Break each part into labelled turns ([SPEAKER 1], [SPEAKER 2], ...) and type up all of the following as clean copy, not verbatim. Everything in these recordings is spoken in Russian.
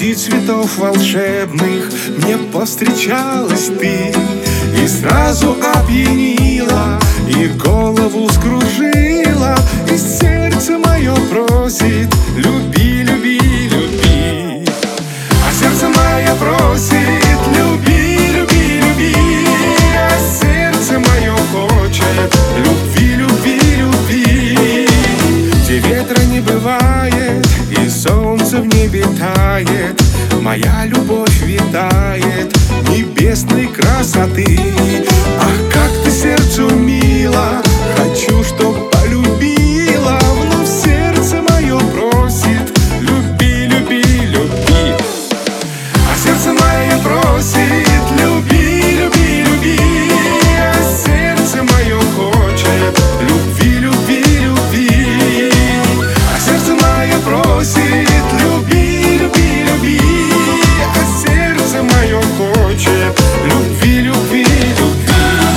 [SPEAKER 1] Среди цветов волшебных мне повстречалась ты, и сразу опьянила, и голову скружила, и сердце мое просит: люби, люби, люби. А сердце мое просит: люби, люби, люби. А сердце мое хочет: любви, любви, любви. Где ветра не бывает и солнце в небе тает, моя любовь витает небесной красоты. Ах, как ты сердцу мила, хочу, чтоб полюбила. Вновь сердце мое просит: люби, люби, люби. А сердце мое просит: люби, люби, люби. А сердце мое хочет: любви, любви, любви. А сердце мое просит: люби, люби, люби. А сердце мое хочет: любви, любви, любви.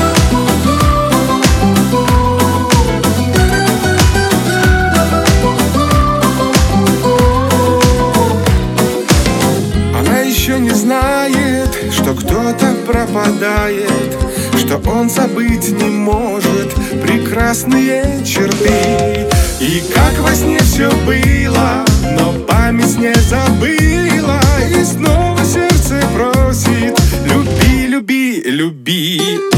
[SPEAKER 1] Она еще не знает, что кто-то пропадает, что он забыть не может прекрасные черты. И как во сне все было, но память не забыла, и снова сердце просит: люби, люби, люби.